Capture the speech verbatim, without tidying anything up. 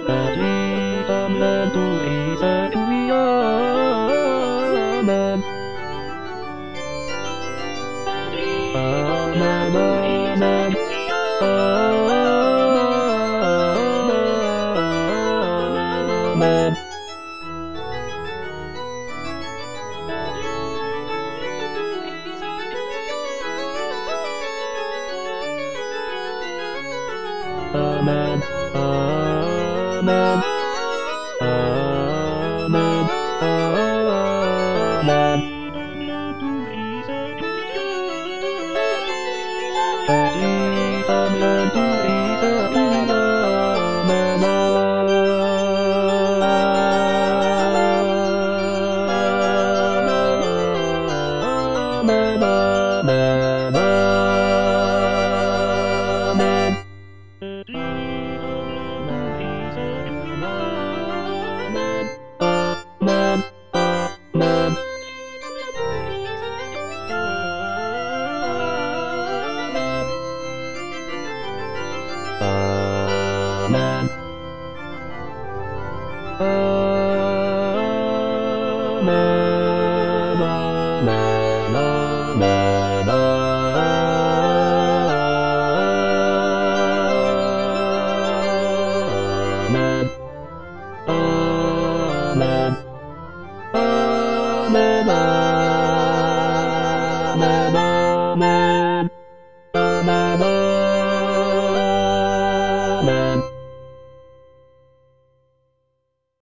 Amen to Isa Amen. Amen, amen. Amen. Amen, amen, amen, amen. Amen to Isa, amen, amen, amen, amen. Amen. Amen. Amen. Amen. Amen.